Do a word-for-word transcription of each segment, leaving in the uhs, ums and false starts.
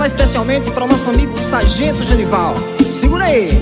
vai especialmente para o nosso amigo Sargento Genival. Segura aí.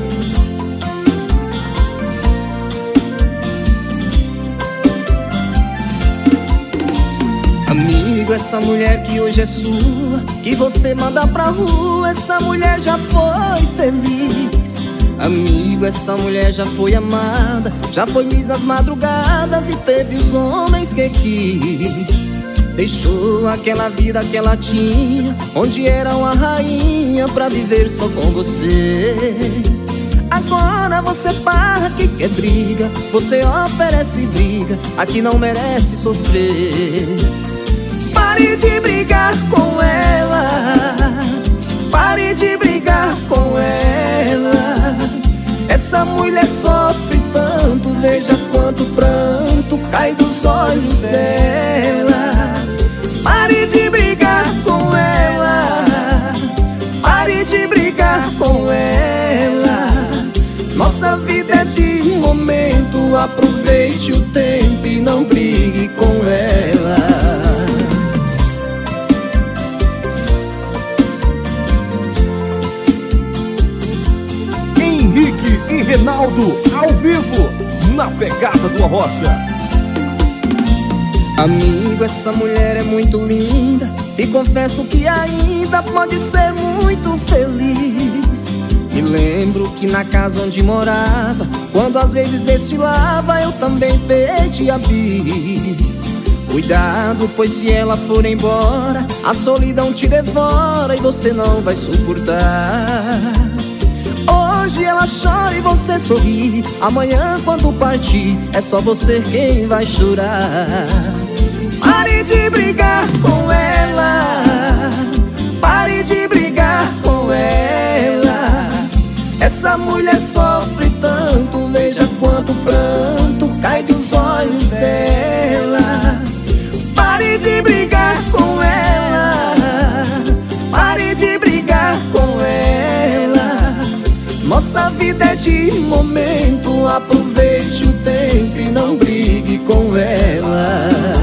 Amigo, essa mulher que hoje é sua, que você manda pra rua, essa mulher já foi feliz. Amigo, essa mulher já foi amada, já foi miss nas madrugadas e teve os homens que quis. Deixou aquela vida que ela tinha, onde era uma rainha, pra viver só com você. Agora você para que quer briga, você oferece briga, aqui não merece sofrer. Pare de brigar com ela, pare de brigar com ela. Essa mulher sofre tanto, veja quanto pranto cai dos olhos dela. Pare de brigar com ela, pare de brigar com ela. Nossa vida é de momento, aproveite o tempo e não brigue com ela. Henrique e Reinaldo, ao vivo, na pegada do Arrocha. Amigo, essa mulher é muito linda, te confesso que ainda pode ser muito feliz. Me lembro que na casa onde morava, quando às vezes desfilava, eu também perdi a bis. Cuidado, pois se ela for embora, a solidão te devora e você não vai suportar. Hoje ela chora e você sorri, amanhã quando partir, é só você quem vai chorar. Pare de brigar com ela, pare de brigar com ela. Essa mulher sofre tanto, veja quanto pranto cai dos olhos dela. Pare de brigar com ela, pare de brigar com ela. Nossa vida é de momento, aproveite o tempo e não brigue com ela.